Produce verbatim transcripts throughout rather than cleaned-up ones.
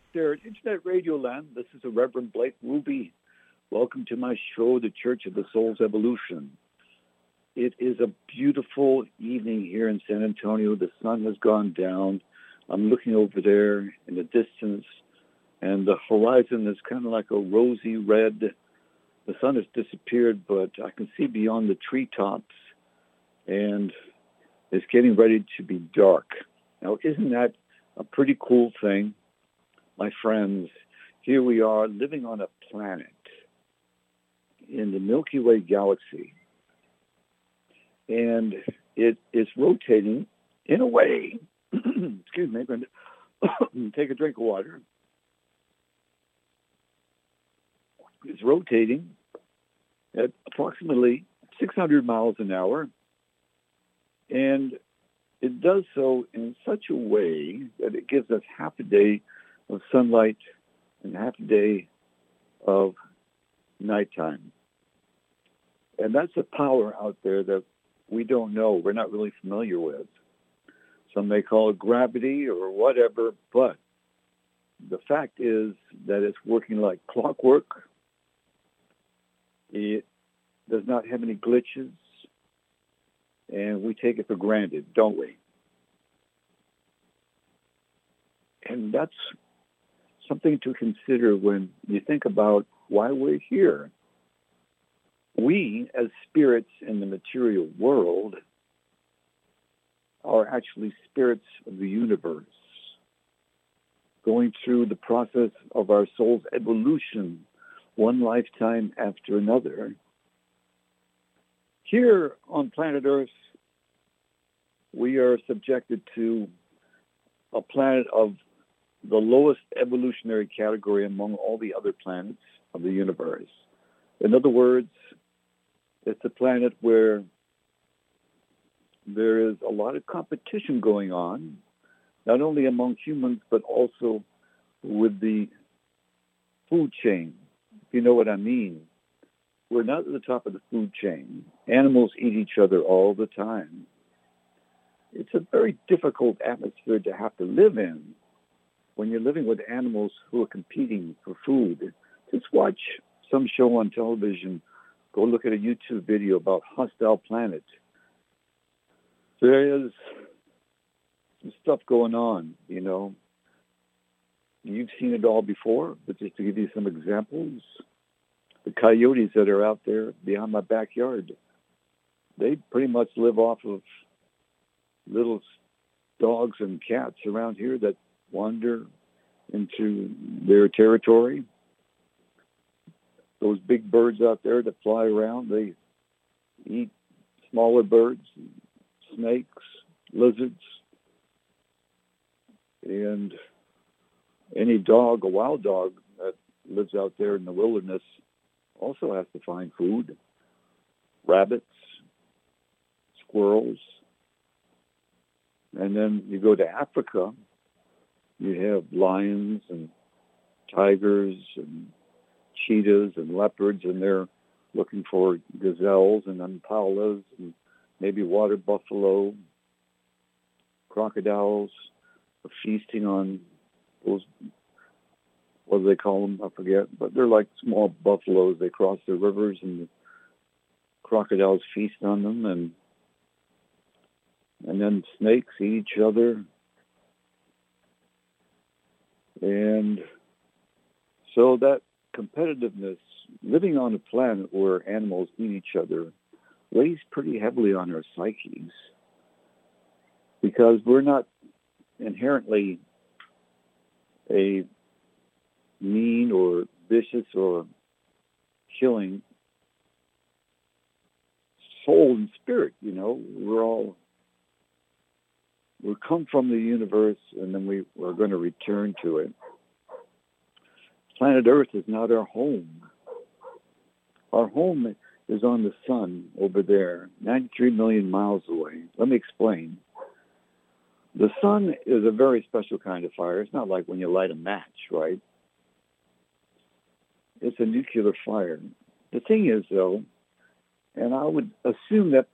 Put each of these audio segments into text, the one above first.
there at Internet Radio Land. This is the Reverend Blake Ruby. Welcome to my show, The Church of the Soul's Evolution. It is a beautiful evening here in San Antonio. The sun has gone down. I'm looking over there in the distance, and the horizon is kind of like a rosy red. The sun has disappeared, but I can see beyond the treetops, and it's getting ready to be dark. Now, isn't that a pretty cool thing? My friends, here we are living on a planet in the Milky Way galaxy, and it is rotating in a way, excuse me, I'm going to take a drink of water. It's rotating at approximately six hundred miles an hour, and it does so in such a way that it gives us half a day of sunlight and half a day of nighttime. And that's a power out there that we don't know, we're not really familiar with. Some may call it gravity or whatever, but the fact is that it's working like clockwork. It does not have any glitches, and we take it for granted, don't we? And that's something to consider when you think about why we're here. We, as spirits in the material world, are actually spirits of the universe, going through the process of our soul's evolution, one lifetime after another. Here on planet Earth, we are subjected to a planet of the lowest evolutionary category among all the other planets of the universe. In other words, it's a planet where there is a lot of competition going on, not only among humans, but also with the food chain, if you know what I mean. We're not at the top of the food chain. Animals eat each other all the time. It's a very difficult atmosphere to have to live in when you're living with animals who are competing for food. Just watch some show on television. Go look at a YouTube video about Hostile Planet. There is some stuff going on, you know. You've seen it all before, but just to give you some examples, the coyotes that are out there behind my backyard, they pretty much live off of little dogs and cats around here that wander into their territory. Those big birds out there that fly around, they eat smaller birds, snakes, lizards, and any dog, a wild dog that lives out there in the wilderness also has to find food. Rabbits, squirrels. And then you go to Africa, you have lions and tigers and cheetahs and leopards, and they're looking for gazelles and impalas and maybe water buffalo. Crocodiles are feasting on those, what do they call them? I forget. But they're like small buffaloes. They cross the rivers, and the crocodiles feast on them. And and then snakes eat each other. And so that competitiveness, living on a planet where animals eat each other, weighs pretty heavily on our psyches, because we're not inherently a mean or vicious or killing soul and spirit. You know, we're all, we come from the universe, and then we, we're going to return to it. Planet Earth is not our home. Our home is on the sun over there, ninety-three million miles away. Let me explain. The sun is a very special kind of fire. It's not like when you light a match, right? It's a nuclear fire. The thing is, though, and I would assume that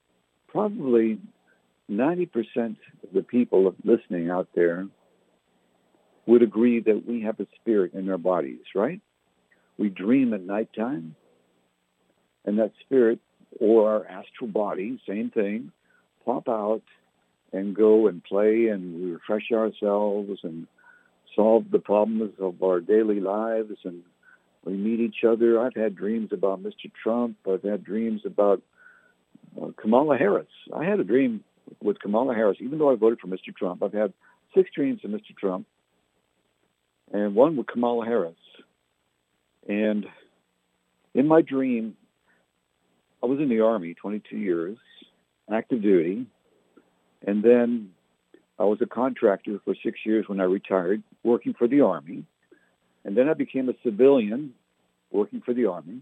probably ninety percent of the people listening out there would agree that we have a spirit in our bodies, right? We dream at nighttime, and that spirit or our astral body, same thing, pop out and go and play and we refresh ourselves and solve the problems of our daily lives, and we meet each other. I've had dreams about Mister Trump. I've had dreams about uh, Kamala Harris. I had a dream with Kamala Harris, even though I voted for Mister Trump. I've had six dreams of Mister Trump and one with Kamala Harris. And in my dream, I was in the Army twenty-two years, active duty, and then I was a contractor for six years when I retired, working for the Army. And then I became a civilian working for the Army.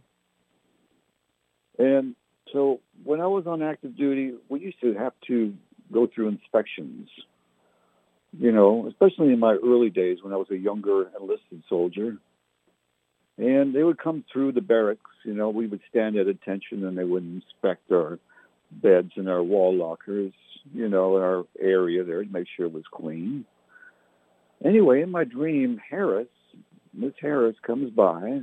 And so when I was on active duty, we used to have to go through inspections, you know, especially in my early days when I was a younger enlisted soldier. And they would come through the barracks, you know, we would stand at attention and they would inspect our beds and our wall lockers, you know, in our area there to make sure it was clean. Anyway, in my dream, Harris, Miss Harris comes by,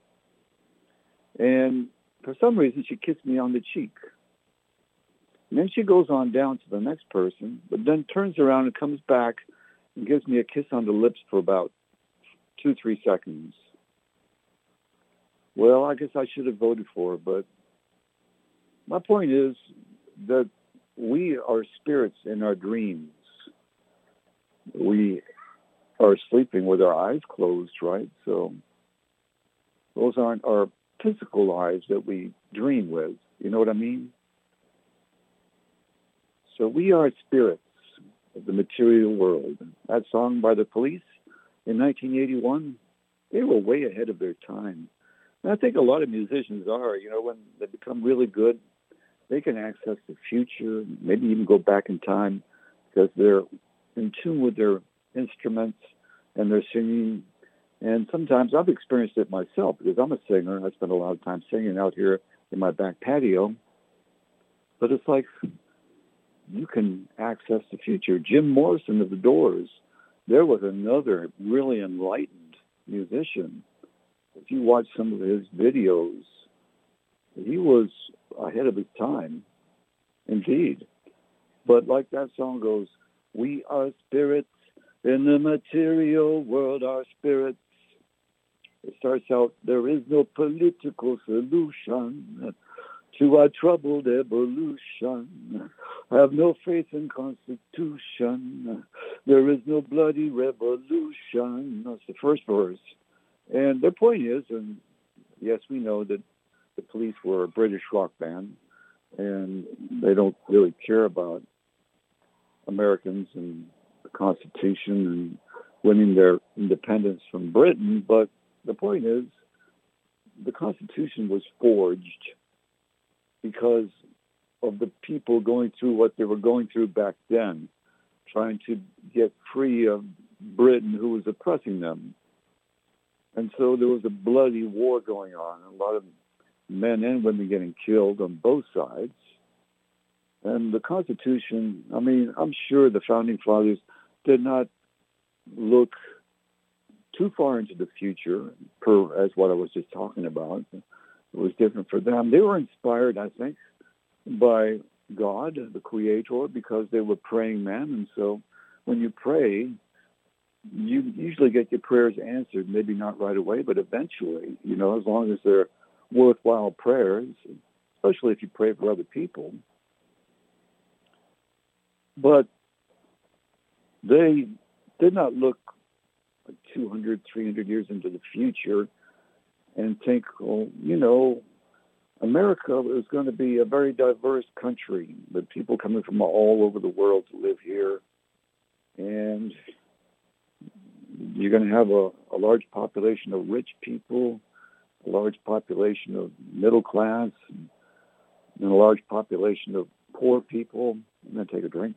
and for some reason she kissed me on the cheek. And then she goes on down to the next person, but then turns around and comes back and gives me a kiss on the lips for about two, three seconds. Well, I guess I should have voted for her, but my point is that we are spirits in our dreams. We are sleeping with our eyes closed, right? So those aren't our physical eyes that we dream with. You know what I mean? So we are spirits of the material world. That song by the Police in nineteen eighty-one, they were way ahead of their time. And I think a lot of musicians are, you know, when they become really good, they can access the future, maybe even go back in time because they're in tune with their instruments and their singing. And sometimes I've experienced it myself because I'm a singer. I spend a lot of time singing out here in my back patio. But it's like you can access the future. Jim Morrison of the Doors, there was another really enlightened musician. If you watch some of his videos, he was ahead of his time, indeed. But like that song goes, we are spirits in the material world, our spirits. It starts out, there is no political solution to our troubled evolution. Have no faith in Constitution. There is no bloody revolution. That's the first verse. And their point is, and yes, we know that the Police were a British rock band, and they don't really care about Americans and the Constitution and winning their independence from Britain. But the point is, the Constitution was forged because of the people going through what they were going through back then, trying to get free of Britain who was oppressing them. And so there was a bloody war going on, a lot of men and women getting killed on both sides. And the Constitution, I mean, I'm sure the Founding Fathers did not look too far into the future, per as what I was just talking about. It was different for them. They were inspired, I think, by God, the Creator, because they were praying men. And so when you pray, you usually get your prayers answered, maybe not right away, but eventually, you know, as long as they're worthwhile prayers, especially if you pray for other people. But they did not look like two hundred, three hundred years into the future and think, well, you know, America is going to be a very diverse country with people coming from all over the world to live here. And you're going to have a, a large population of rich people, a large population of middle class, and a large population of poor people. I'm going to take a drink.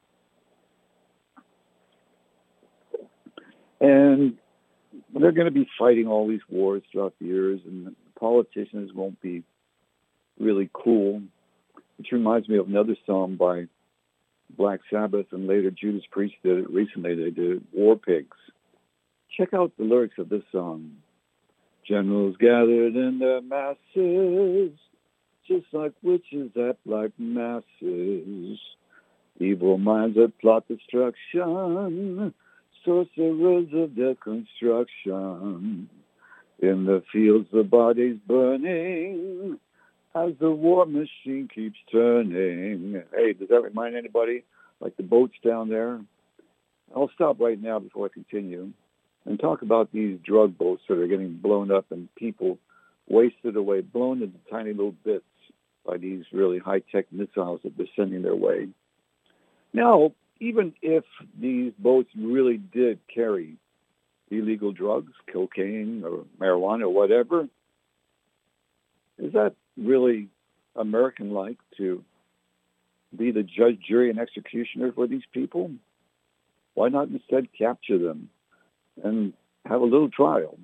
And they're going to be fighting all these wars throughout the years, and the politicians won't be really cool. Which reminds me of another song by Black Sabbath and later Judas Priest did it recently. They did War Pigs. Check out the lyrics of this song. Generals gathered in their masses, just like witches at black masses. Evil minds that plot destruction, sorcerers of their construction. In the fields the bodies burning, as the war machine keeps turning. Hey, does that remind anybody? Like the boats down there? I'll stop right now before I continue and talk about these drug boats that are getting blown up and people wasted away, blown into tiny little bits by these really high-tech missiles that they're sending their way. Now, even if these boats really did carry illegal drugs, cocaine or marijuana or whatever, is that really American-like to be the judge, jury, and executioner for these people? Why not instead capture them and have a little trial?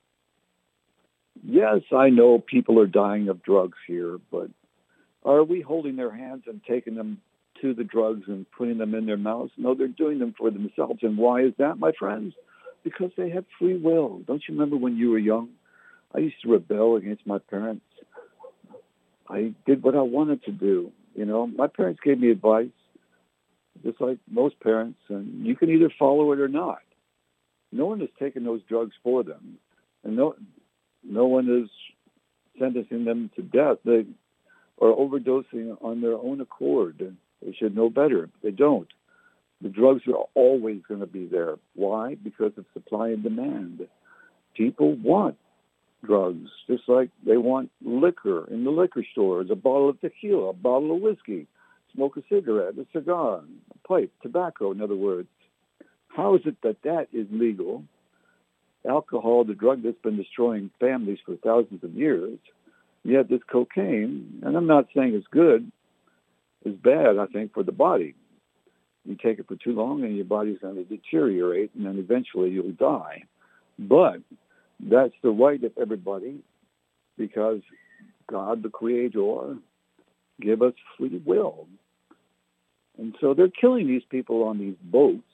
Yes, I know people are dying of drugs here, but are we holding their hands and taking them to the drugs and putting them in their mouths? No, they're doing them for themselves. And why is that, my friends? Because they have free will. Don't you remember when you were young? I used to rebel against my parents. I did what I wanted to do. You know, my parents gave me advice, just like most parents, and you can either follow it or not. No one is taking those drugs for them, and no, no one is sentencing them to death. They are overdosing on their own accord. They should know better. They don't. The drugs are always going to be there. Why? Because of supply and demand. People want drugs, just like they want liquor in the liquor stores, a bottle of tequila, a bottle of whiskey, smoke a cigarette, a cigar, a pipe, tobacco, in other words. How is it that that is legal? Alcohol, the drug that's been destroying families for thousands of years, yet this cocaine, and I'm not saying it's good, is bad, I think, for the body. You take it for too long and your body's going to deteriorate, and then eventually you'll die. But that's the right of everybody, because God, the Creator, give us free will. And so they're killing these people on these boats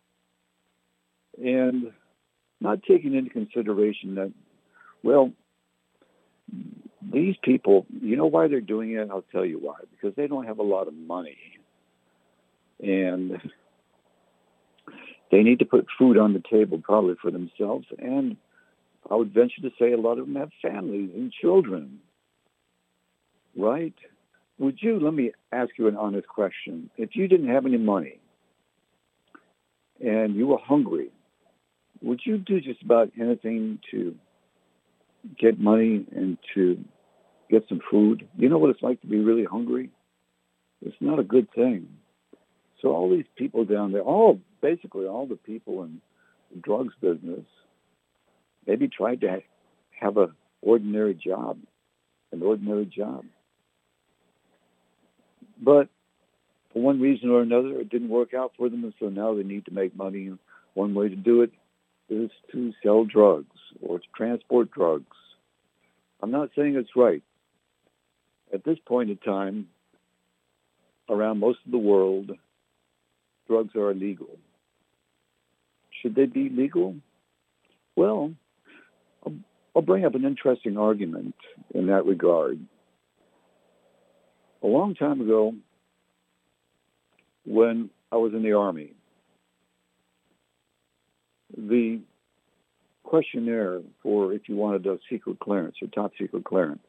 and not taking into consideration that, well, these people, you know why they're doing it? I'll tell you why. Because they don't have a lot of money. And they need to put food on the table probably for themselves. And I would venture to say a lot of them have families and children. Right? Would you, let me ask you an honest question. If you didn't have any money and you were hungry, would you do just about anything to get money and to get some food? You know what it's like to be really hungry? It's not a good thing. So all these people down there, all basically all the people in the drugs business, maybe tried to have an ordinary job, an ordinary job. But for one reason or another, it didn't work out for them, and so now they need to make money. And one way to do it is to sell drugs or to transport drugs. I'm not saying it's right. At this point in time, around most of the world, drugs are illegal. Should they be legal? Well, I'll, I'll bring up an interesting argument in that regard. A long time ago, when I was in the Army, the questionnaire for if you wanted a secret clearance or top secret clearance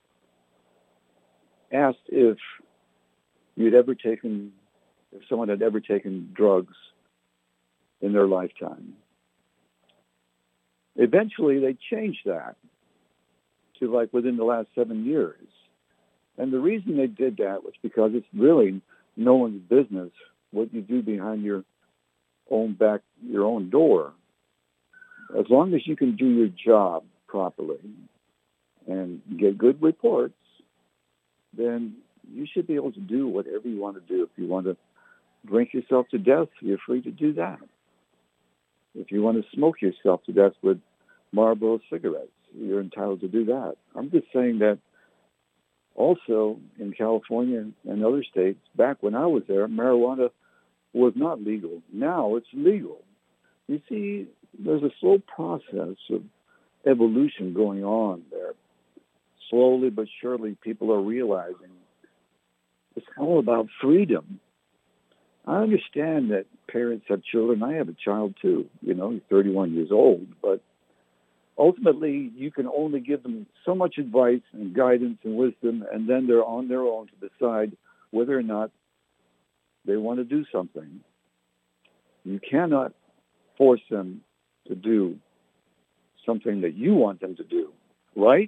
asked if you'd ever taken, if someone had ever taken drugs in their lifetime. Eventually, they changed that to like within the last seven years. And the reason they did that was because it's really no one's business what you do behind your own back, your own door. As long as you can do your job properly and get good reports, then you should be able to do whatever you want to do. If you want to drink yourself to death, you're free to do that. If you want to smoke yourself to death with Marlboro cigarettes, you're entitled to do that. I'm just saying that also in California and other states, back when I was there, marijuana was not legal. Now it's legal. You see, there's a slow process of evolution going on there. Slowly but surely, people are realizing it's all about freedom. I understand that parents have children. I have a child too. You know, he's thirty-one years old. But ultimately, you can only give them so much advice and guidance and wisdom, and then they're on their own to decide whether or not they want to do something. You cannot force them to do something that you want them to do, right?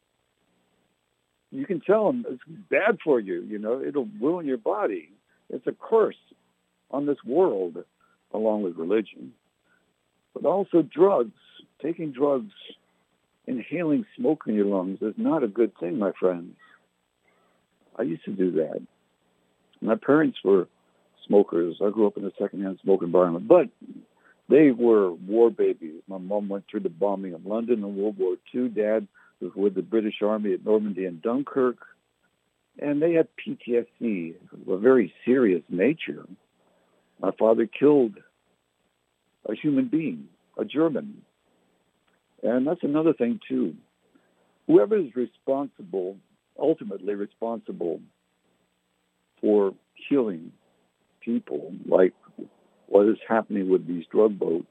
You can tell them it's bad for you, you know, it'll ruin your body. It's a curse on this world, along with religion. But also drugs. Taking drugs, inhaling smoke in your lungs is not a good thing, my friends. I used to do that. My parents were smokers. I grew up in a secondhand smoke environment, but they were war babies. My mom went through the bombing of London in World War Two. Dad was with the British Army at Normandy and Dunkirk. And they had P T S D of a very serious nature. My father killed a human being, a German. And that's another thing, too. Whoever is responsible, ultimately responsible for killing people, like what is happening with these drug boats,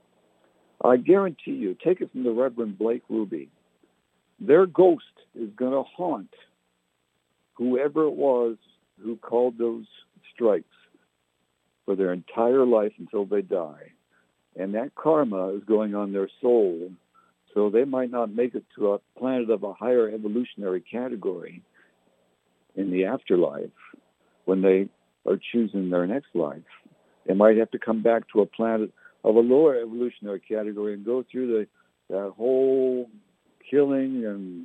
I guarantee you, take it from the Reverend Blake Ruby, their ghost is going to haunt whoever it was who called those strikes for their entire life until they die. And that karma is going on their soul, so they might not make it to a planet of a higher evolutionary category in the afterlife when they are choosing their next life. They might have to come back to a planet of a lower evolutionary category and go through the that whole killing and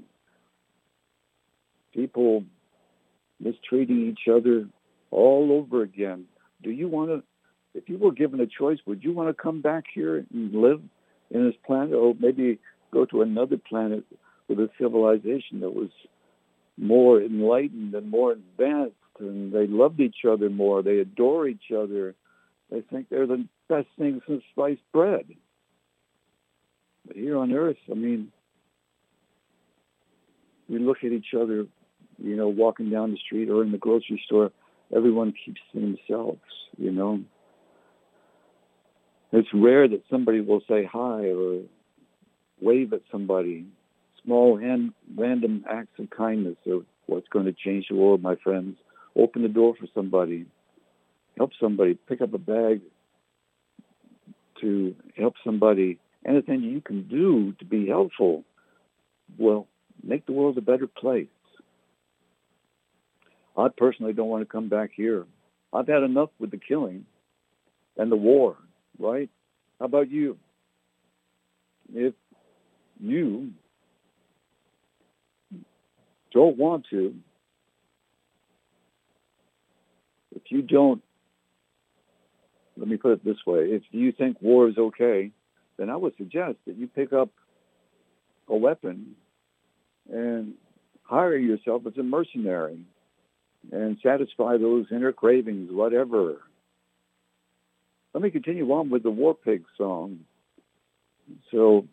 people mistreating each other all over again. Do you want to, if you were given a choice, would you want to come back here and live in this planet, or maybe go to another planet with a civilization that was more enlightened and more advanced, and they loved each other more, they adore each other, they think they're the best thing since sliced bread? But here on Earth, I mean, we look at each other, you know, walking down the street or in the grocery store, everyone keeps to themselves, you know. It's rare that somebody will say hi or wave at somebody. Small and random acts of kindness are what's going to change the world, my friends. Open the door for somebody. Help somebody. Pick up a bag to help somebody. Anything you can do to be helpful will make the world a better place. I personally don't want to come back here. I've had enough with the killing and the war, right? How about you? If you don't want to, if you don't, let me put it this way, if you think war is okay, then I would suggest that you pick up a weapon and hire yourself as a mercenary and satisfy those inner cravings, whatever. Let me continue on with the War Pig song. So,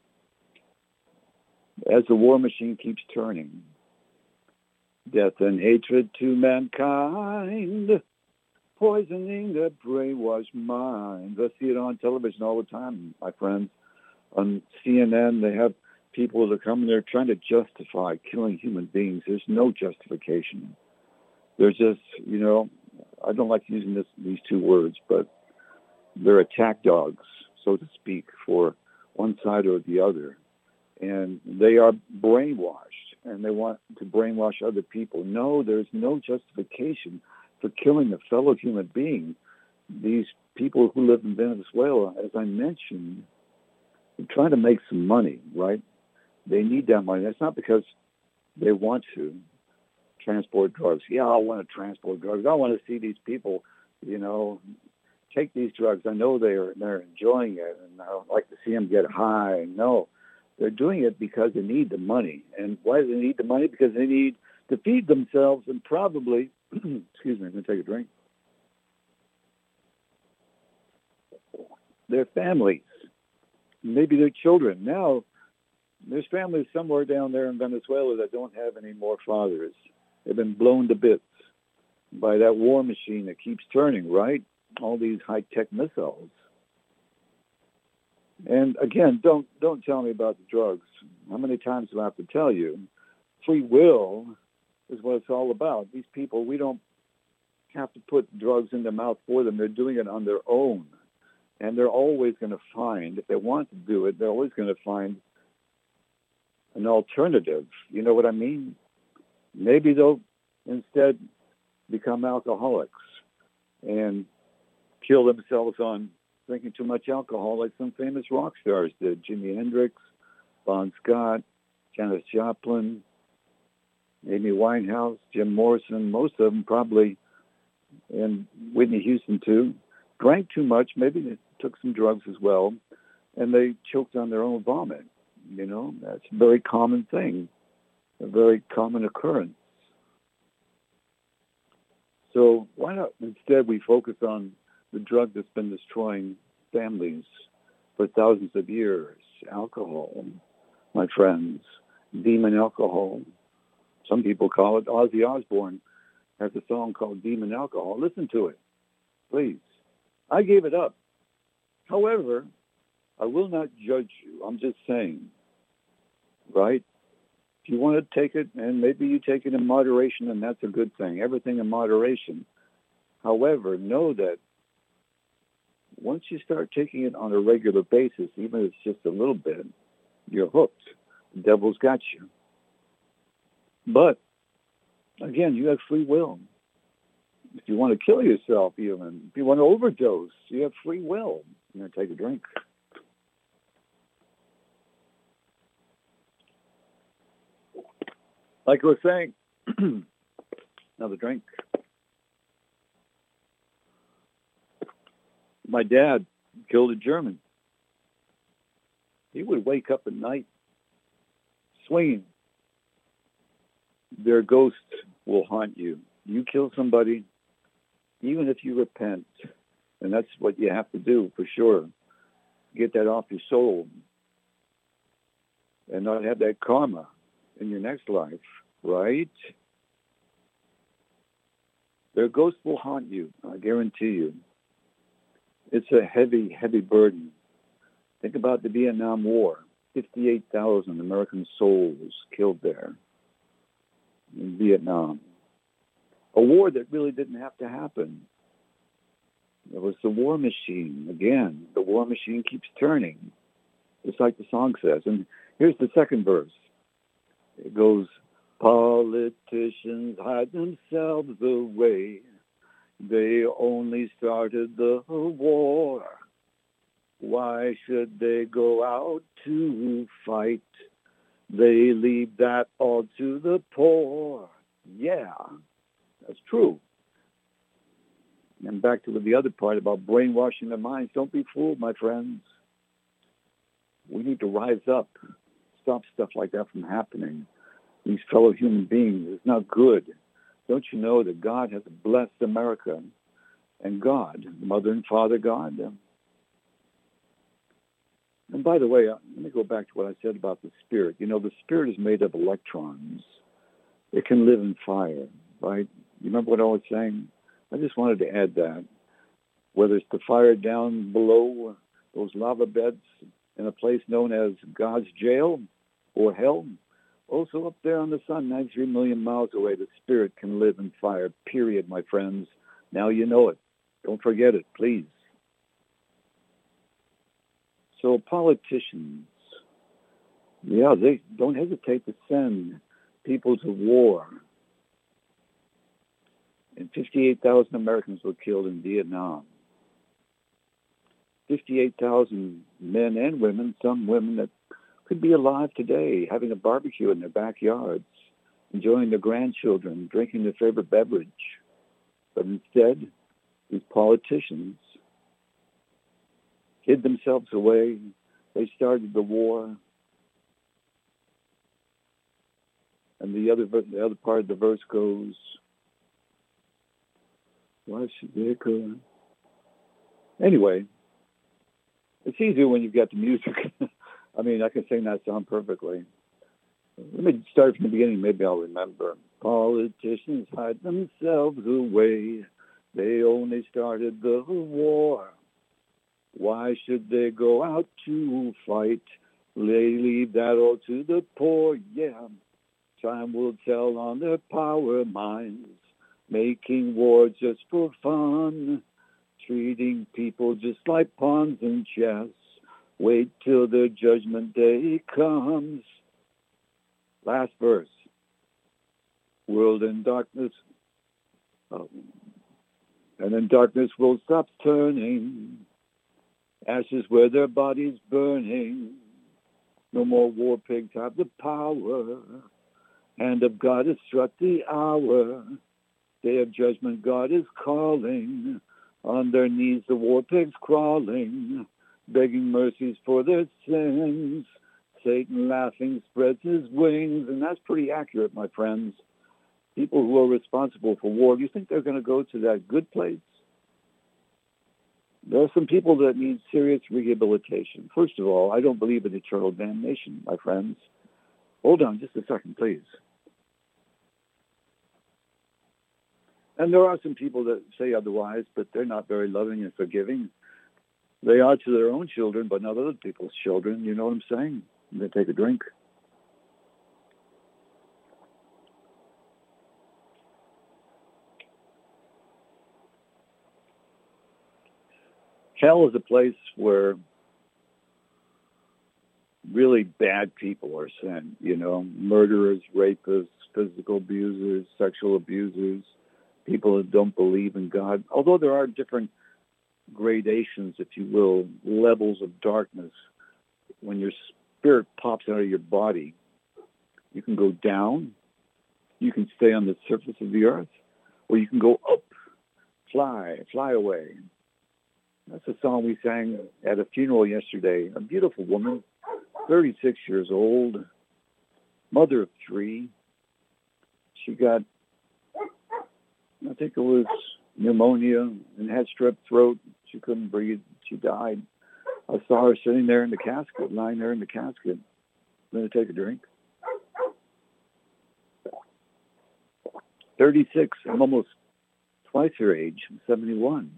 as the war machine keeps turning, death and hatred to mankind, poisoning the brainwashed minds. I see it on television all the time, my friends. On C N N, they have people that are coming there trying to justify killing human beings. There's no justification. There's just, you know, I don't like using this, these two words, but they're attack dogs, so to speak, for one side or the other. And they are brainwashed, and they want to brainwash other people. No, there's no justification for killing a fellow human being. These people who live in Venezuela, as I mentioned, are trying to make some money, right? They need that money. That's not because they want to transport drugs. Yeah, I want to transport drugs. I want to see these people, you know, take these drugs. I know they're they're enjoying it, and I would like to see them get high. No, they're doing it because they need the money. And why do they need the money? Because they need to feed themselves and probably, excuse me, I'm going to take a drink, their families. maybe their children. Now, there's families somewhere down there in Venezuela that don't have any more fathers. They've been blown to bits by that war machine that keeps turning, right? All these high-tech missiles. And again, don't don't tell me about the drugs. How many times do I have to tell you? Free will is what it's all about. These people, we don't have to put drugs in their mouth for them. They're doing it on their own. And they're always going to find, if they want to do it, they're always going to find an alternative. You know what I mean? Maybe they'll instead become alcoholics and kill themselves on drinking too much alcohol like some famous rock stars did. Jimi Hendrix, Bon Scott, Janis Joplin, Amy Winehouse, Jim Morrison, most of them probably, and Whitney Houston too, drank too much. Maybe they took some drugs as well, and they choked on their own vomit. You know, that's a very common thing, a very common occurrence. So why not instead we focus on the drug that's been destroying families for thousands of years, alcohol, my friends, demon alcohol. Some people call it, Ozzy Osbourne has a song called Demon Alcohol. Listen to it, please. I gave it up. However, I will not judge you. I'm just saying, right? If you want to take it, and maybe you take it in moderation, and that's a good thing. Everything in moderation. However, know that once you start taking it on a regular basis, even if it's just a little bit, you're hooked. The devil's got you. But, again, you have free will. If you want to kill yourself, even, if you want to overdose, you have free will. You're going to take a drink. Like I was saying, another drink. My dad killed a German. He would wake up at night swinging. Their ghost will haunt you. You kill somebody, even if you repent, and that's what you have to do for sure. Get that off your soul and not have that karma in your next life, right? Their ghost will haunt you, I guarantee you. It's a heavy, heavy burden. Think about the Vietnam War. fifty-eight thousand American souls killed there in Vietnam. A war that really didn't have to happen. It was the war machine. Again, the war machine keeps turning, just like the song says. And here's the second verse. It goes, politicians hide themselves away. They only started the war. Why should they go out to fight? They leave that all to the poor. Yeah, that's true. And back to the other part about brainwashing their minds. Don't be fooled, my friends. We need to rise up, stop stuff like that from happening. These fellow human beings, it's not good. Don't you know that God has blessed America and God, Mother and Father God? And by the way, uh, let me go back to what I said about the spirit. You know, the spirit is made of electrons. It can live in fire, right? You remember what I was saying? I just wanted to add that. Whether it's the fire down below those lava beds in a place known as God's jail or hell, also up there on the sun, ninety-three million miles away, the spirit can live in fire, period, my friends. Now you know it. Don't forget it, please. So politicians, yeah, they don't hesitate to send people to war. And fifty-eight thousand Americans were killed in Vietnam. fifty-eight thousand men and women, some women that could be alive today, having a barbecue in their backyards, enjoying their grandchildren, drinking their favorite beverage. But instead, these politicians hid themselves away. They started the war. And the other the other part of the verse goes, why should they go? Anyway, It's easier when you've got the music. I mean, I can sing that song perfectly. Let me start from the beginning. Maybe I'll remember. Politicians hide themselves away. They only started the war. Why should they go out to fight? They leave that all to the poor, yeah. Time will tell on their power minds. Making war just for fun. Treating people just like pawns in chess. Wait till the judgment day comes. Last verse. World in darkness. Oh. And then darkness will stop turning. Ashes where their bodies burning. No more war pigs have the power. Hand of God has struck the hour. Day of judgment God is calling. On their knees the war pigs crawling. Begging mercies for their sins. Satan laughing spreads his wings. And that's pretty accurate, my friends. People who are responsible for war, do you think they're going to go to that good place? There are some people that need serious rehabilitation. First of all, I don't believe in eternal damnation, my friends. Hold on just a second, please. And there are some people that say otherwise, but they're not very loving and forgiving. They are to their own children, but not other people's children. You know what I'm saying? I'm going to take a drink. Hell is a place where really bad people are sent, you know, murderers, rapists, physical abusers, sexual abusers, people that don't believe in God. Although there are different gradations, if you will, levels of darkness. When your spirit pops out of your body, you can go down, you can stay on the surface of the earth, or you can go up, fly, fly away. That's a song we sang at a funeral yesterday. A beautiful woman, thirty-six years old, mother of three. She got, I think it was pneumonia and had strep throat. She couldn't breathe. She died. I saw her sitting there in the casket, lying there in the casket. I'm going to take a drink. thirty-six. I'm almost twice her age. I'm seventy-one.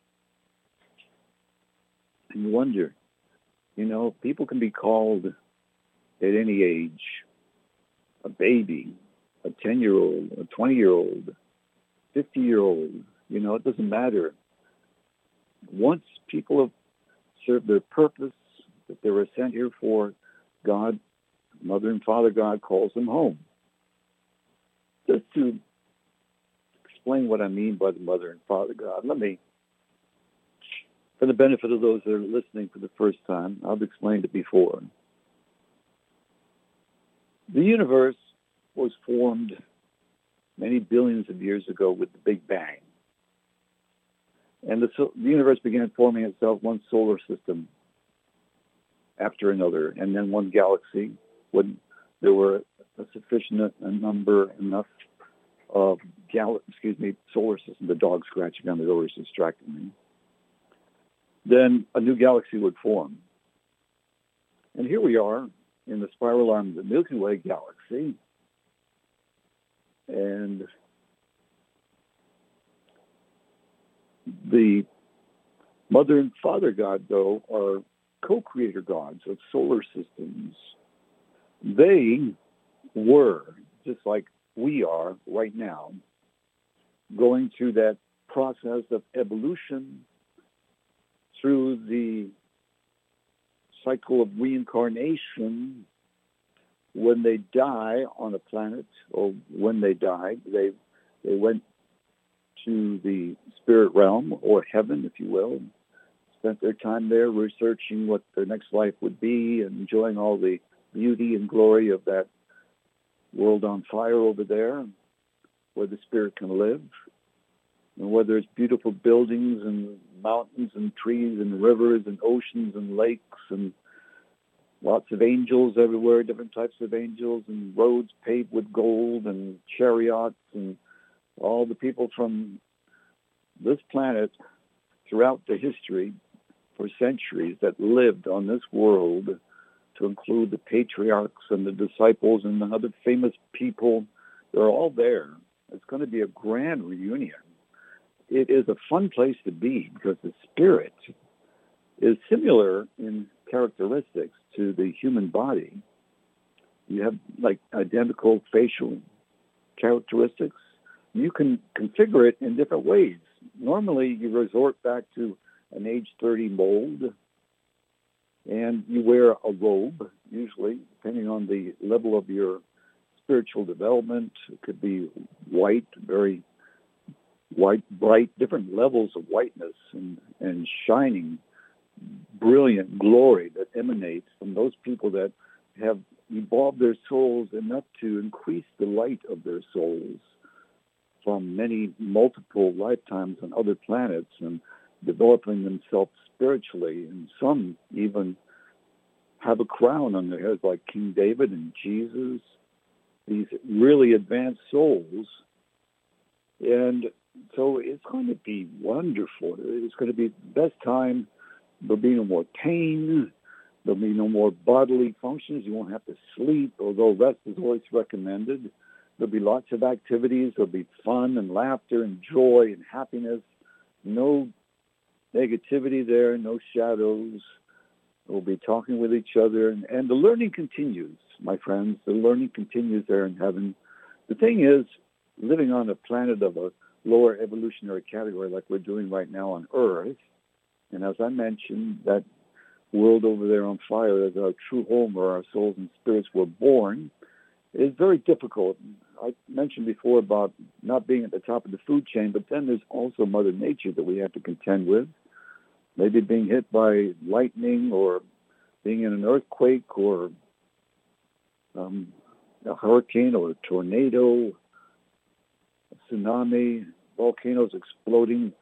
And you wonder, you know, people can be called at any age, a baby, a ten-year-old, a twenty-year-old, fifty-year-old, you know, it doesn't matter. Once people have served their purpose that they were sent here for, God, Mother and Father God calls them home. Just to explain what I mean by the Mother and Father God, let me, for the benefit of those that are listening for the first time, I've explained it before. The universe was formed many billions of years ago with the Big Bang. And the, the universe began forming itself one solar system after another, and then one galaxy when there were a sufficient a number, enough of gal- excuse me, solar system. The dog scratching on the door is distracting me. Then a new galaxy would form. And here we are in the spiral arm of the Milky Way galaxy. And the Mother and Father God, though, are co-creator gods of solar systems. They were, just like we are right now, going through that process of evolution through the cycle of reincarnation. When they die on a planet, or when they died, they they went to the spirit realm, or heaven, if you will, spent their time there researching what their next life would be and enjoying all the beauty and glory of that world on fire over there, where the spirit can live, and where there's beautiful buildings and mountains and trees and rivers and oceans and lakes and lots of angels everywhere, different types of angels, and roads paved with gold and chariots, and all the people from this planet throughout the history, for centuries that lived on this world, to include the patriarchs and the disciples and the other famous people. They're all there. It's going to be a grand reunion. It is a fun place to be because the spirit is similar in characteristics to the human body. You have like identical facial characteristics. You can configure it in different ways. Normally, you resort back to an age thirty mold, and you wear a robe, usually, depending on the level of your spiritual development. It could be white, very white, bright, different levels of whiteness and, and shining, brilliant glory that emanates from those people that have evolved their souls enough to increase the light of their souls from many multiple lifetimes on other planets and developing themselves spiritually. And some even have a crown on their heads like King David and Jesus, these really advanced souls. And so it's going to be wonderful. It's going to be the best time. There'll be no more pain. There'll be no more bodily functions. You won't have to sleep, although rest is always recommended. There'll be lots of activities. There'll be fun and laughter and joy and happiness. No negativity there, no shadows. We'll be talking with each other. And, and the learning continues, my friends. The learning continues there in heaven. The thing is, living on a planet of a lower evolutionary category like we're doing right now on Earth, and as I mentioned, that world over there on fire is our true home where our souls and spirits were born, is very difficult. I mentioned before about not being at the top of the food chain, but then there's also Mother Nature that we have to contend with. Maybe being hit by lightning or being in an earthquake or um, a hurricane or a tornado, a tsunami, volcanoes exploding.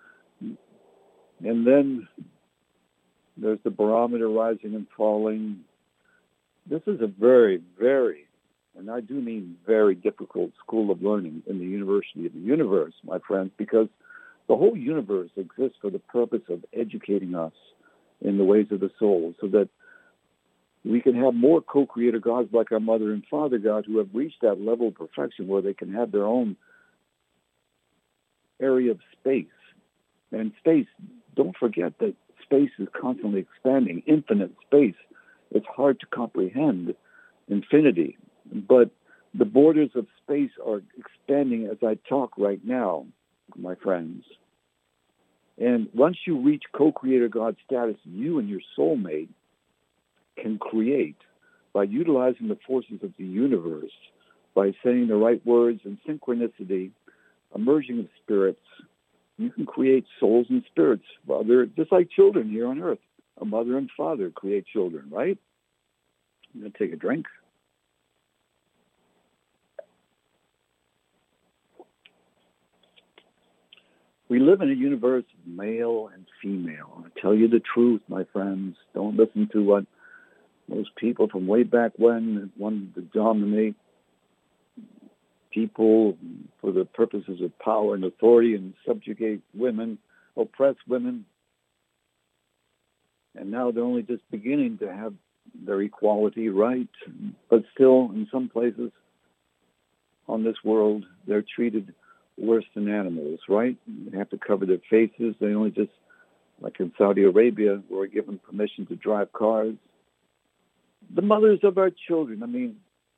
And then there's the barometer rising and falling. This is a very, very, and I do mean very difficult school of learning in the University of the Universe, my friends, because the whole universe exists for the purpose of educating us in the ways of the soul so that we can have more co-creator gods like our Mother and Father God who have reached that level of perfection where they can have their own area of space. And space, don't forget that space is constantly expanding, infinite space. It's hard to comprehend infinity, but the borders of space are expanding as I talk right now, my friends. And once you reach co-creator God status, you and your soulmate can create by utilizing the forces of the universe, by saying the right words and synchronicity, a merging of spirits. You can create souls and spirits. Well, they're just like children here on Earth. A mother and father create children, right? I'm going to take a drink. We live in a universe of male and female. I tell you the truth, my friends. Don't listen to what most people from way back when wanted to dominate people for the purposes of power and authority and subjugate women, oppress women. And now they're only just beginning to have their equality right. But still, in some places on this world, they're treated worse than animals, right? They have to cover their faces. They only just, like in Saudi Arabia, were given permission to drive cars. The mothers of our children, I mean,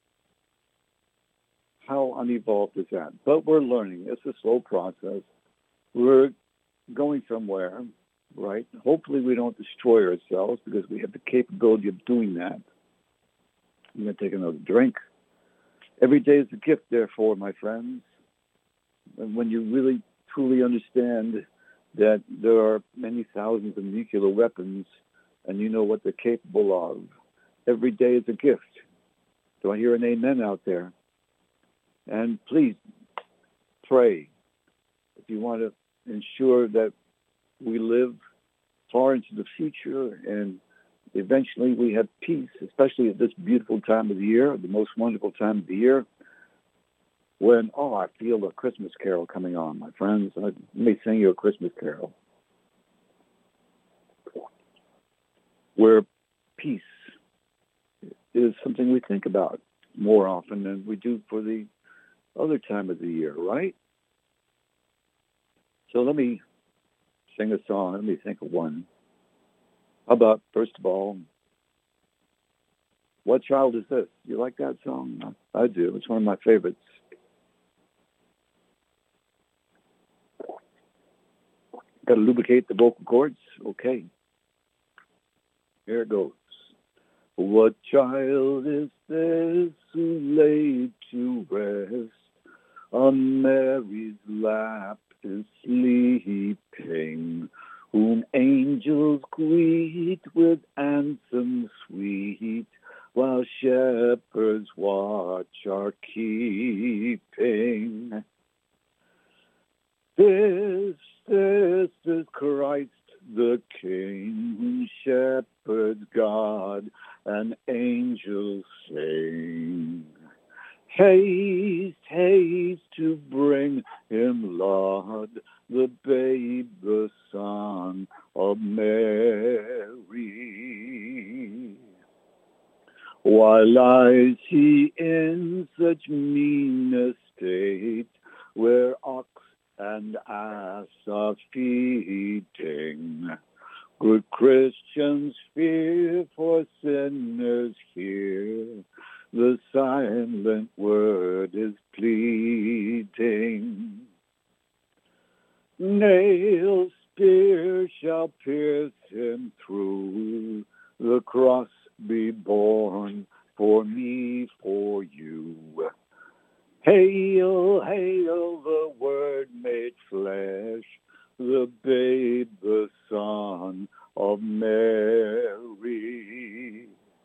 how unevolved is that? But we're learning. It's a slow process. We're going somewhere, right? Hopefully we don't destroy ourselves because we have the capability of doing that. I'm going to take another drink. Every day is a gift, therefore, my friends. And when you really, truly understand that there are many thousands of nuclear weapons and you know what they're capable of, every day is a gift. Do I hear an amen out there? And please pray if you want to ensure that we live far into the future and eventually we have peace, especially at this beautiful time of the year, the most wonderful time of the year, when, oh, I feel a Christmas carol coming on, my friends. Let me sing you a Christmas carol. where peace is something we think about more often than we do for the other time of the year, right? So let me sing a song. Let me think of one. How about, first of all, What Child Is This? You like that song? I do. It's one of my favorites. Got to lubricate the vocal cords? Okay. Here it goes. What child is this who laid to rest on Mary's lap is sleeping, whom angels greet with anthems sweet, while shepherds watch are keeping? This, this is Christ the King, whom shepherds guard and angels sing. Haste, haste to bring him, Lord, the babe, the Son of Mary. Why lies he in such mean estate, where ox and ass are feeding? Good Christians fear, for sinners hear, the silent word is pleading. Nail, spear shall pierce him through, the cross be borne for me, for you. Hail, hail, the Word made flesh, the babe, the Son of Mary.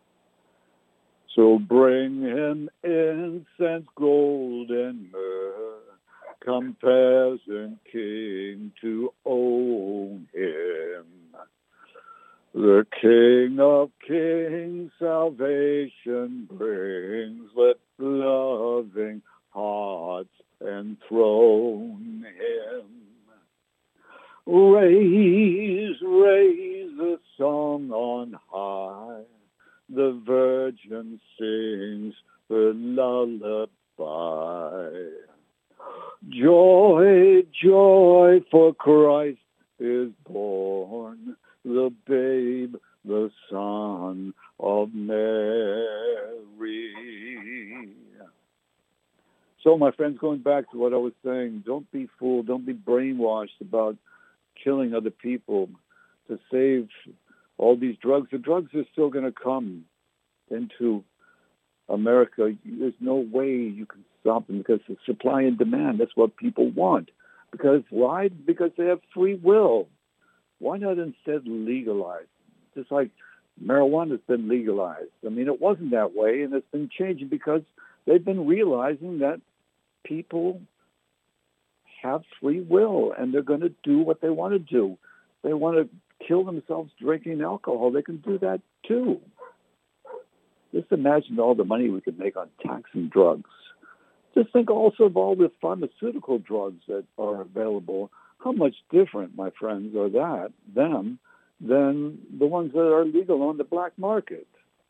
So bring him incense, gold, and myrrh, come peasant king to own him. The King of Kings salvation brings, let loving hearts enthrone him. Raise, raise the song on high, the Virgin sings her lullaby. Joy, joy, for Christ is born, the babe, the Son of Mary. So, my friends, going back to what I was saying, don't be fooled, don't be brainwashed about killing other people to save all these drugs. The drugs are still going to come into America. There's no way you can stop them because it's supply and demand. That's what people want. Because why? Because they have free will. Why not instead legalize? Just like marijuana has been legalized. I mean, it wasn't that way, and it's been changing because they've been realizing that people have free will, and they're going to do what they want to do. They want to kill themselves drinking alcohol. They can do that too. Just imagine all the money we could make on taxing drugs. Just think also of all the pharmaceutical drugs that are available. How much different, my friends, are that, them, than the ones that are legal on the black market.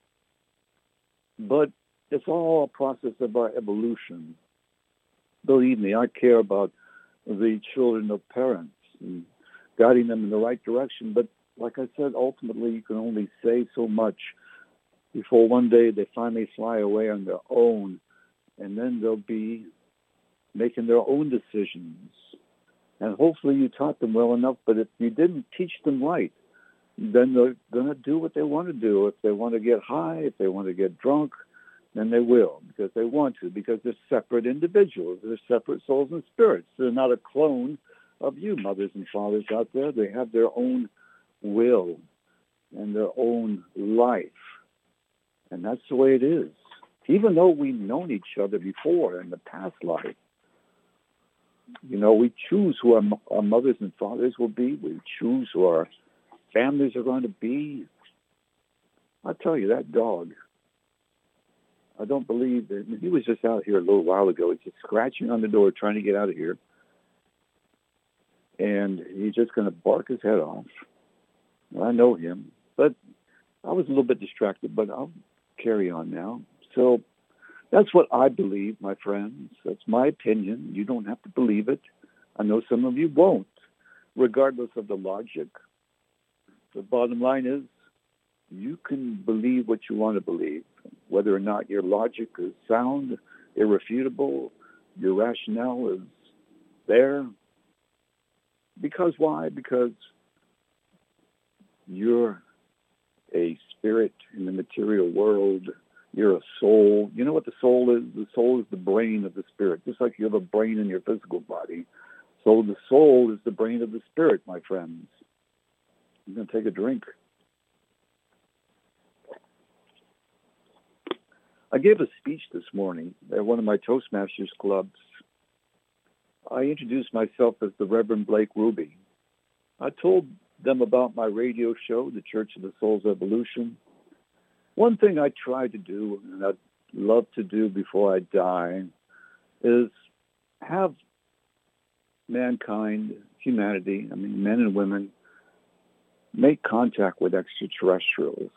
But it's all a process of our evolution. Believe me, I care about the children of parents and guiding them in the right direction. But like I said, ultimately you can only say so much before one day they finally fly away on their own, and then they'll be making their own decisions. And hopefully you taught them well enough, but if you didn't teach them right, then they're going to do what they want to do. If they want to get high, if they want to get drunk, then they will, because they want to, because they're separate individuals. They're separate souls and spirits. They're not a clone of you, mothers and fathers out there. They have their own will and their own life. And that's the way it is. Even though we've known each other before in the past life, you know, we choose who our, our mothers and fathers will be. We choose who our families are going to be. I'll tell you, that dog, I don't believe that. He was just out here a little while ago. He's just scratching on the door trying to get out of here. And he's just going to bark his head off. I know him. But I was a little bit distracted, but I'll carry on now. So that's what I believe, my friends. That's my opinion. You don't have to believe it. I know some of you won't, regardless of the logic. The bottom line is you can believe what you want to believe, whether or not your logic is sound, irrefutable, your rationale is there. Because why? Because you're a spirit in the material world. You're a soul. You know what the soul is? The soul is the brain of the spirit, just like you have a brain in your physical body. So the soul is the brain of the spirit, my friends. I'm going to take a drink. I gave a speech this morning at one of my Toastmasters clubs. I introduced myself as the Reverend Blake Ruby. I told them about my radio show, The Church of the Soul's Evolution. One thing I try to do, and I'd love to do before I die, is have mankind, humanity, I mean men and women, make contact with extraterrestrials.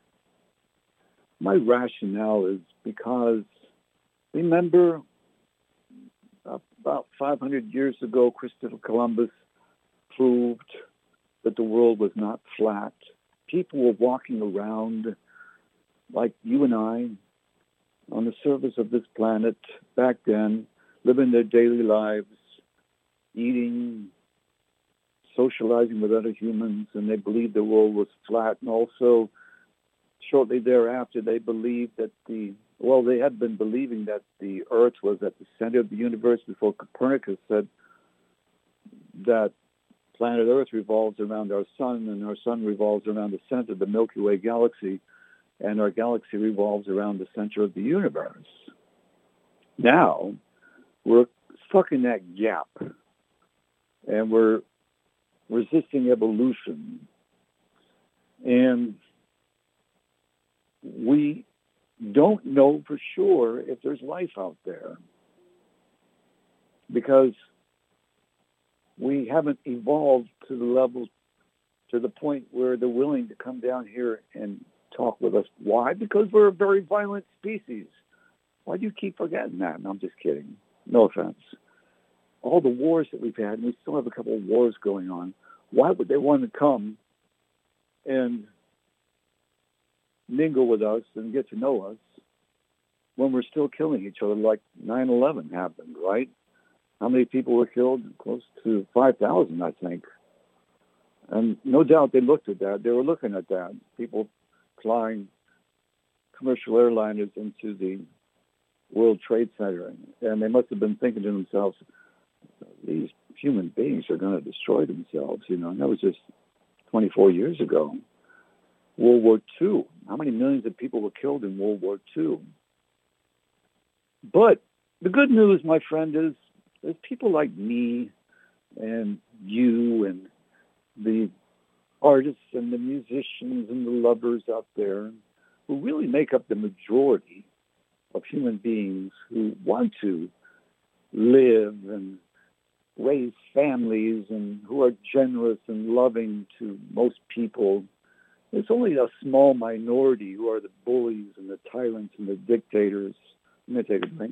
My rationale is because, remember, about five hundred years ago, Christopher Columbus proved that the world was not flat. People were walking around like you and I on the surface of this planet back then, living their daily lives, eating, socializing with other humans, and they believed the world was flat. And also, shortly thereafter, they believed that the, well, they had been believing that the Earth was at the center of the universe before Copernicus said that planet Earth revolves around our sun, and our sun revolves around the center of the Milky Way galaxy, and our galaxy revolves around the center of the universe. Now, we're stuck in that gap, and we're resisting evolution. And we don't know for sure if there's life out there because we haven't evolved to the level, to the point where they're willing to come down here and talk with us. Why? Because we're a very violent species. Why do you keep forgetting that? No, I'm just kidding. No offense. All the wars that we've had, and we still have a couple of wars going on, why would they want to come and mingle with us and get to know us when we're still killing each other like nine eleven happened, right? How many people were killed? Close to five thousand, I think. And no doubt they looked at that. They were looking at that. People flying commercial airliners into the World Trade Center. And they must have been thinking to themselves, these human beings are going to destroy themselves, you know. And that was just twenty-four years ago. World War Two. How many millions of people were killed in World War Two? But the good news, my friend, is there's people like me and you and the artists and the musicians and the lovers out there who really make up the majority of human beings who want to live and raise families and who are generous and loving to most people. There's only a small minority who are the bullies and the tyrants and the dictators. I'm going to take a drink.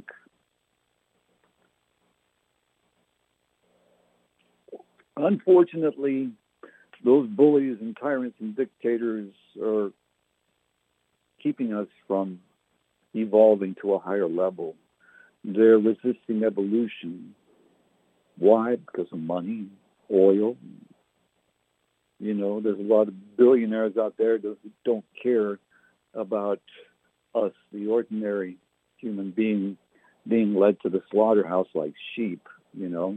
Unfortunately, those bullies and tyrants and dictators are keeping us from evolving to a higher level. They're resisting evolution. Why? Because of money, oil. You know, there's a lot of billionaires out there that don't care about us, the ordinary human being, being led to the slaughterhouse like sheep, you know.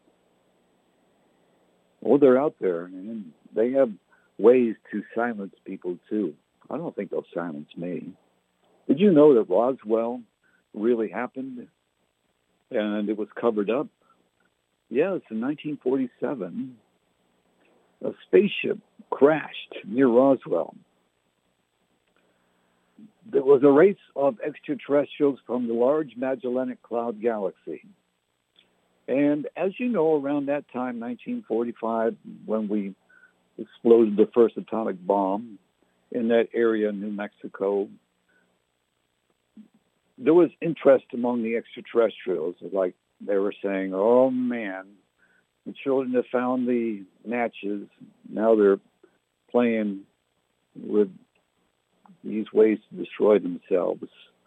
Well, they're out there, and they have ways to silence people, too. I don't think they'll silence me. Did you know that Roswell really happened and it was covered up? Yes, in nineteen forty-seven, a spaceship crashed near Roswell. There was a race of extraterrestrials from the Large Magellanic Cloud galaxy. And as you know, around that time, nineteen forty-five, when we exploded the first atomic bomb, in that area in New Mexico, there was interest among the extraterrestrials. Like they were saying, oh man, the children have found the matches. Now they're playing with these ways to destroy themselves.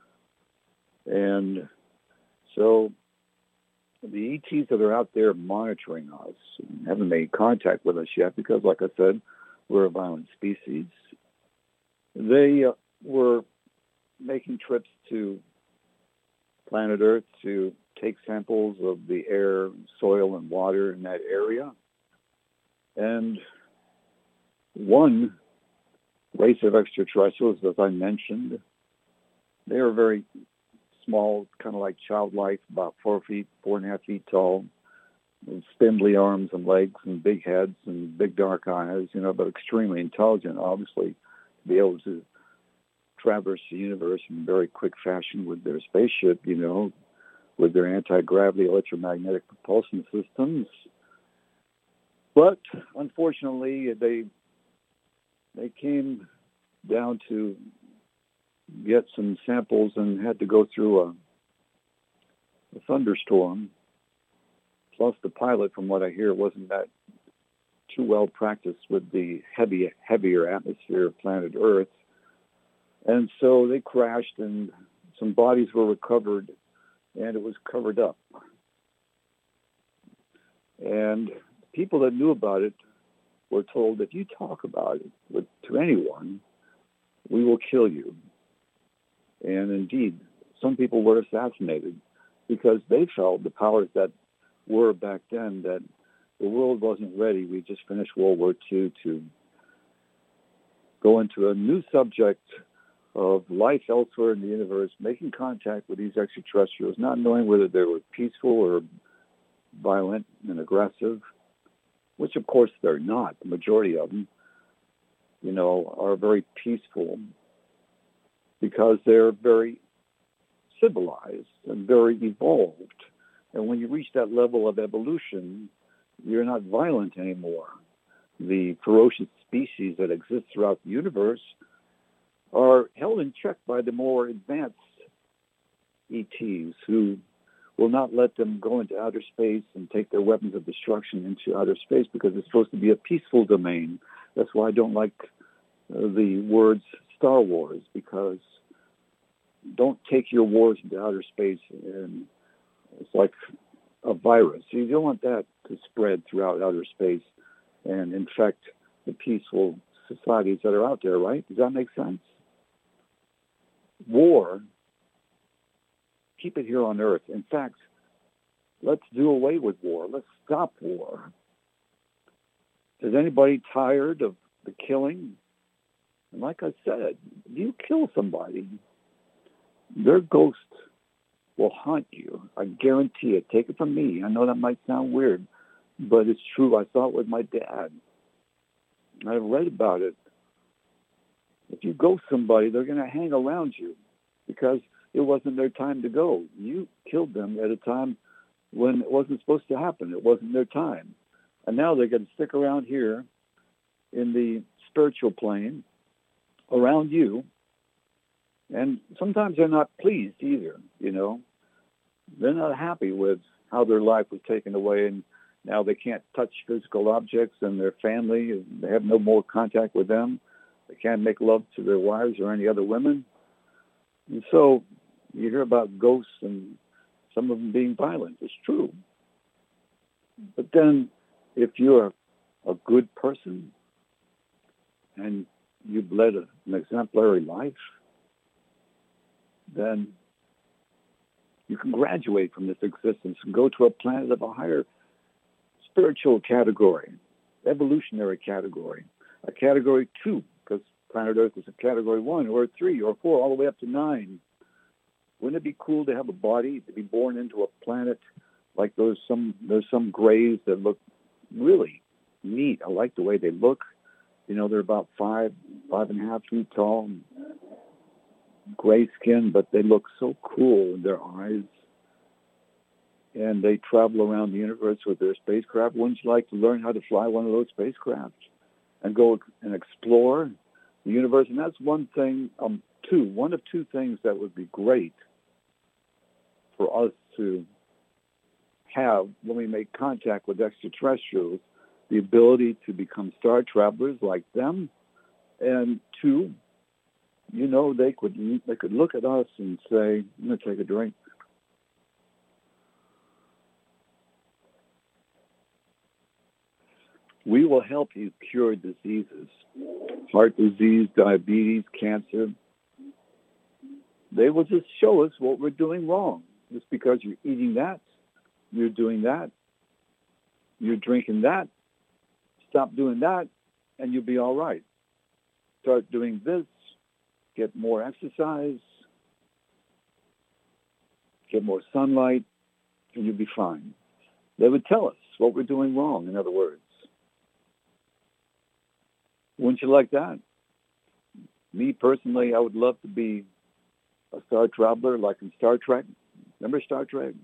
And so the E Ts that are out there monitoring us haven't made contact with us yet because, like I said, we're a violent species. They uh, were making trips to planet Earth to take samples of the air, soil, and water in that area. And one race of extraterrestrials, as I mentioned, they are very small, kind of like childlike, about four feet, four and a half feet tall, with spindly arms and legs and big heads and big dark eyes, you know, but extremely intelligent, obviously, to be able to traverse the universe in very quick fashion with their spaceship, you know, with their anti-gravity electromagnetic propulsion systems. But unfortunately, they they came down to get some samples and had to go through a, a thunderstorm. Plus, the pilot, from what I hear, wasn't that too well practiced with the heavy, heavier atmosphere of planet Earth. And so they crashed, and some bodies were recovered, and it was covered up. And people that knew about it were told, if you talk about it with, to anyone, we will kill you. And indeed, some people were assassinated because they felt, the powers that were back then, that the world wasn't ready. We just finished World War Two to go into a new subject of life elsewhere in the universe, making contact with these extraterrestrials, not knowing whether they were peaceful or violent and aggressive, which of course they're not. The majority of them, you know, are very peaceful because they're very civilized and very evolved. And when you reach that level of evolution, you're not violent anymore. The ferocious species that exist throughout the universe are held in check by the more advanced E Ts who will not let them go into outer space and take their weapons of destruction into outer space because it's supposed to be a peaceful domain. That's why I don't like uh, the words Star Wars, because don't take your wars into outer space, and it's like a virus. You don't want that to spread throughout outer space and infect the peaceful societies that are out there, right? Does that make sense? War, keep it here on Earth. In fact, let's do away with war. Let's stop war. Is anybody tired of the killing? And like I said, if you kill somebody, their ghost will haunt you. I guarantee it. Take it from me. I know that might sound weird, but it's true. I saw it with my dad. I read about it. If you ghost somebody, they're going to hang around you because it wasn't their time to go. You killed them at a time when it wasn't supposed to happen. It wasn't their time. And now they're going to stick around here in the spiritual plane around you. And sometimes they're not pleased either, you know. They're not happy with how their life was taken away, and now they can't touch physical objects and their family. They have no more contact with them. They can't make love to their wives or any other women. And so you hear about ghosts and some of them being violent. It's true. But then if you're a good person and you've led a, an exemplary life, then you can graduate from this existence and go to a planet of a higher spiritual category, evolutionary category, a category two, because planet Earth is a category one or three or four, all the way up to nine. Wouldn't it be cool to have a body, to be born into a planet like those some there's some grays that look really neat. I like the way they look. You know, they're about five, five and a half feet tall, gray skin, but they look so cool in their eyes. And they travel around the universe with their spacecraft. Wouldn't you like to learn how to fly one of those spacecraft and go and explore the universe. And that's one thing, um, two, one of two things that would be great for us to have when we make contact with extraterrestrials, the ability to become star travelers like them. And two, you know, they could they could look at us and say, I'm going to take a drink. We will help you cure diseases, heart disease, diabetes, cancer. They will just show us what we're doing wrong. Just because you're eating that, you're doing that, you're drinking that, stop doing that, and you'll be all right. Start doing this, get more exercise, get more sunlight, and you'll be fine. They would tell us what we're doing wrong, in other words. Wouldn't you like that? Me personally, I would love to be a star traveler like in Star Trek. Remember Star Trek?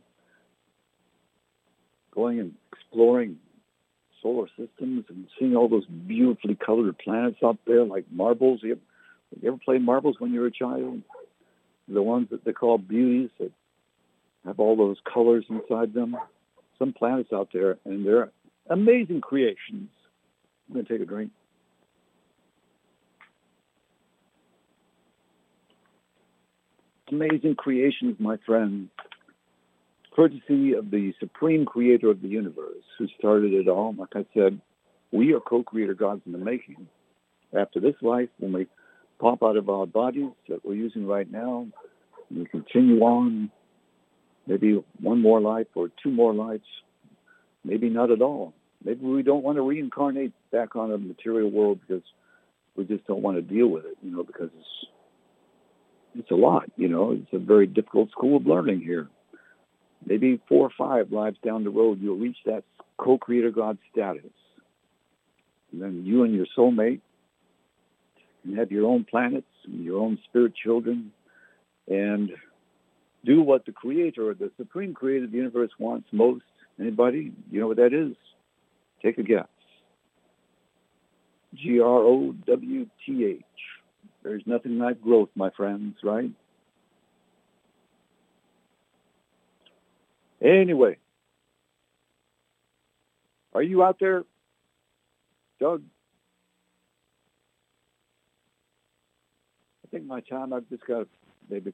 Going and exploring solar systems and seeing all those beautifully colored planets out there like marbles. You ever, you ever play marbles when you were a child? The ones that they call beauties that have all those colors inside them. Some planets out there, and they're amazing creations. I'm going to take a drink. Amazing creations, my friend, courtesy of the supreme creator of the universe who started it all. Like I said, we are co-creator gods in the making. After this life, when we pop out of our bodies that we're using right now, we continue on, maybe one more life or two more lives, maybe not at all. Maybe we don't want to reincarnate back on a material world because we just don't want to deal with it, you know, because it's It's a lot, you know. It's a very difficult school of learning here. Maybe four or five lives down the road, you'll reach that co-creator God status. And then you and your soulmate can have your own planets and your own spirit children and do what the creator, the supreme creator of the universe wants most. Anybody? You know what that is? Take a guess. G R O W T H. There's nothing like growth, my friends, right? Anyway, are you out there, Doug? I think my time, I've just got maybe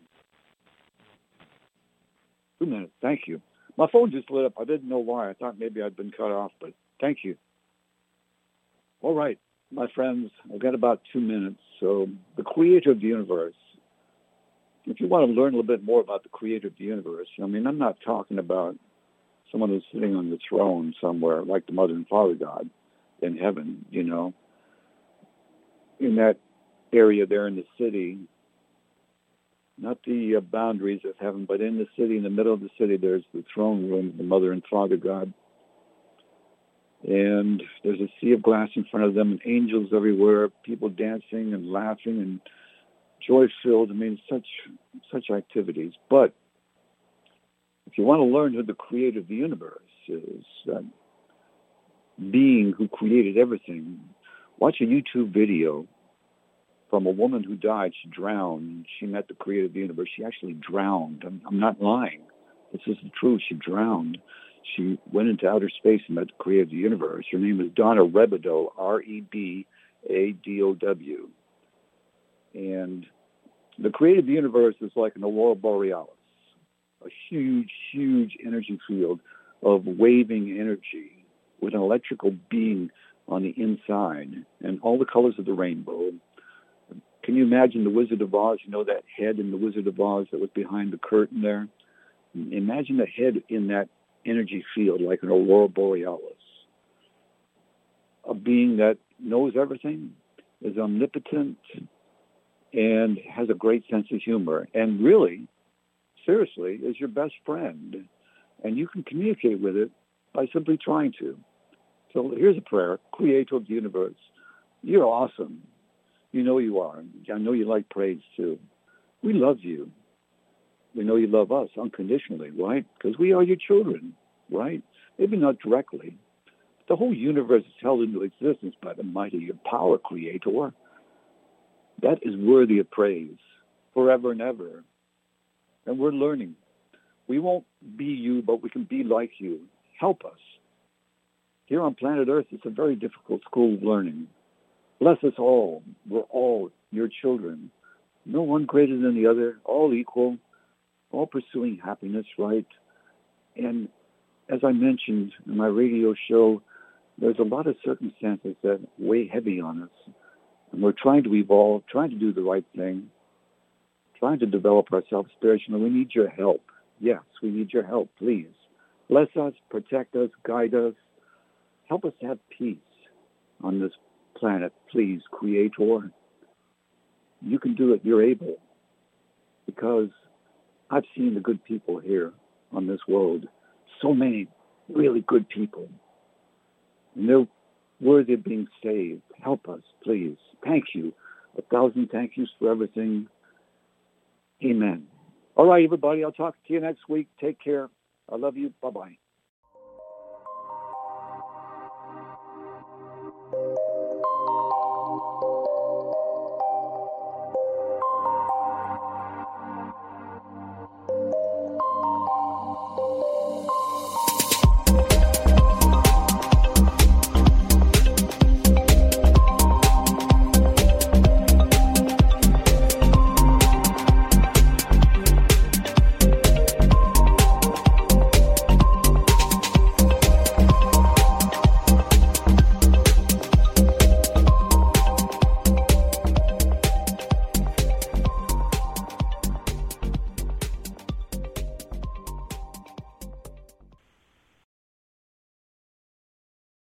two minutes. Thank you. My phone just lit up. I didn't know why. I thought maybe I'd been cut off, but thank you. All right, my friends, I've got about two minutes. So the creator of the universe, if you want to learn a little bit more about the creator of the universe, I mean, I'm not talking about someone who's sitting on the throne somewhere like the Mother and Father God in heaven, you know, in that area there in the city, not the uh, boundaries of heaven, but in the city, in the middle of the city, there's the throne room of the Mother and Father God. And there's a sea of glass in front of them and angels everywhere, people dancing and laughing and joy-filled. I mean, such such activities. But if you want to learn who the creator of the universe is, that being who created everything, watch a YouTube video from a woman who died. She drowned. She met the creator of the universe. She actually drowned. I'm, I'm not lying. This is the truth. She drowned. She went into outer space and met the creator of the universe. Her name is Donna Rebidow, R E B A D O W. And the creator of the universe is like an aurora borealis, a huge, huge energy field of waving energy with an electrical being on the inside and all the colors of the rainbow. Can you imagine the Wizard of Oz? You know that head in the Wizard of Oz that was behind the curtain there? Imagine the head in that energy field like an aurora borealis. A being that knows everything, is omnipotent, and has a great sense of humor. And really, seriously, is your best friend. And you can communicate with it by simply trying to. So here's a prayer. Creator of the universe, you're awesome. You know you are. I know you like praise too. We love you. We know you love us unconditionally, right? Because we are your children, right? Maybe not directly. The whole universe is held into existence by the mighty power creator. That is worthy of praise forever and ever. And we're learning. We won't be you, but we can be like you. Help us. Here on planet Earth, it's a very difficult school of learning. Bless us all. We're all your children. No one greater than the other, all equal, all pursuing happiness, right? And as I mentioned in my radio show, there's a lot of circumstances that weigh heavy on us. And we're trying to evolve, trying to do the right thing, trying to develop ourselves spiritually. We need your help. Yes, we need your help, please. Bless us, protect us, guide us. Help us to have peace on this planet, please, Creator. You can do it. You're able. Because I've seen the good people here on this world. So many really good people. And they're worthy of being saved. Help us, please. Thank you. A thousand thank yous for everything. Amen. All right, everybody. I'll talk to you next week. Take care. I love you. Bye-bye.